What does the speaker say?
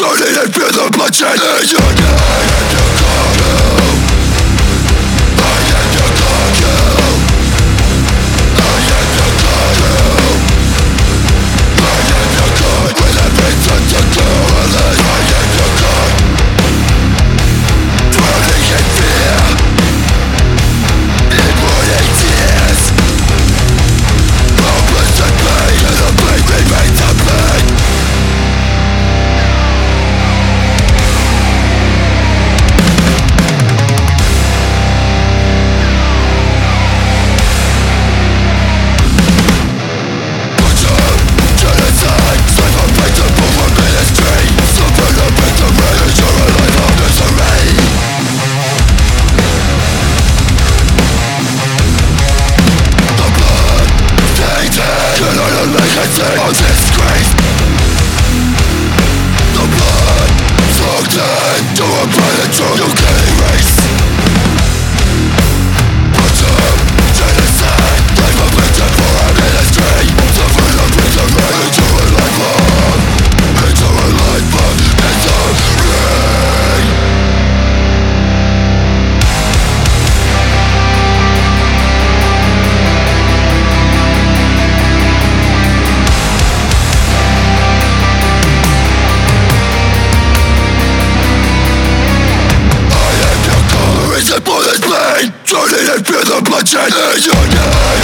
Turning and feel the bloodshed in your name. And you call you, I am your call you, I am your call you, I am your call. With every touch of cruelty, I am your call. Drowning in fear, in morning tears, hopeless and pain, and the pain remains a pain. Of disgrace, the blood soaked into a planet you can erase. Butcher, genocide, life of victim for our ministry. Suffering of misery, into a life long, into a life of misery. For this pain, turning and feel the bloodshed in your name.